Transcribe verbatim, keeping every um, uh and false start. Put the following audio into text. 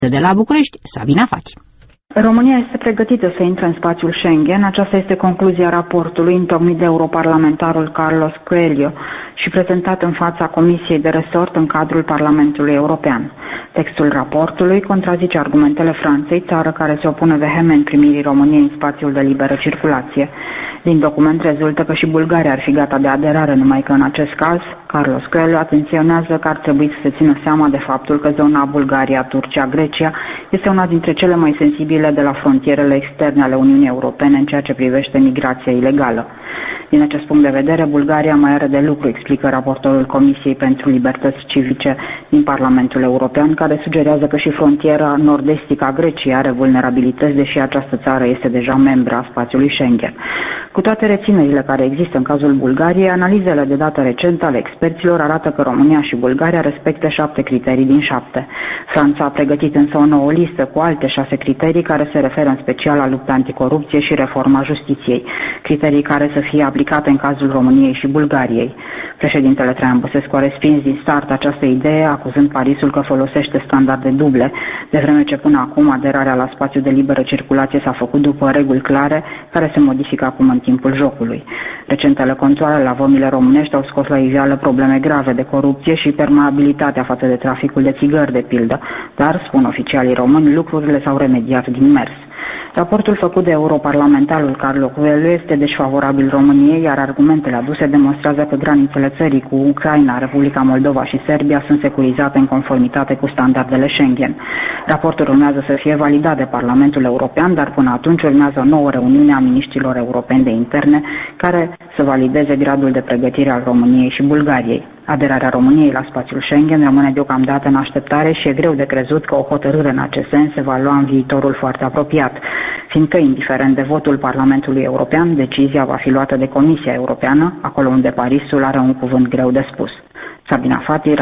De la București, Sabina Fati. România este pregătită să intre în spațiul Schengen. Aceasta este concluzia raportului întocmit de europarlamentarul Carlos Coelho și prezentat în fața Comisiei de Resort în cadrul Parlamentului European. Textul raportului contrazice argumentele Franței, țară care se opune vehement primirii României în spațiul de liberă circulație. Din document rezultă că și Bulgaria ar fi gata de aderare, numai că în acest caz, Carlos Coelho atenționează că ar trebui să se țină seama de faptul că zona Bulgaria, Turcia, Grecia este una dintre cele mai sensibile de la frontierele externe ale Uniunii Europene în ceea ce privește migrația ilegală. Din acest punct de vedere, Bulgaria mai are de lucru, explică raportorul Comisiei pentru Libertăți Civice din Parlamentul European, care sugerează că și frontiera nord-estică a Greciei are vulnerabilități, deși această țară este deja membră a spațiului Schengen. Cu toate reținerile care există în cazul Bulgariei, analizele de dată recente ale experților arată că România și Bulgaria respectă șapte criterii din șapte. Franța a pregătit însă o nouă listă cu alte șase criterii care se referă în special la lupta anticorupție și reforma justiției, criterii care să fie aplicate în cazul României și Bulgariei. Președintele Traian Băsescu a respins din start această idee, acuzând Parisul că folosește standarde duble, de vreme ce până acum aderarea la spațiul de liberă circulație s-a făcut după reguli clare, care se modifică acum în timpul jocului. Recentele controale la vămile românești au scos la iveală probleme grave de corupție și permeabilitatea față de traficul de țigări, de pildă, dar, spun oficialii români, lucrurile s-au remediat din mers. Raportul făcut de europarlamentarul Carlos Coelho este deci favorabil României, iar argumentele aduse demonstrează că granițele țării cu Ucraina, Republica Moldova și Serbia sunt securizate în conformitate cu standardele Schengen. Raportul urmează să fie validat de Parlamentul European, dar până atunci urmează o nouă reuniune a miniștrilor europeni de interne care să valideze gradul de pregătire al României și Bulgariei. Aderarea României la spațiul Schengen rămâne deocamdată în așteptare și e greu de crezut că o hotărâre în acest sens se va lua în viitorul foarte apropiat, fiindcă, indiferent de votul Parlamentului European, decizia va fi luată de Comisia Europeană, acolo unde Parisul are un cuvânt greu de spus. Sabina Fati.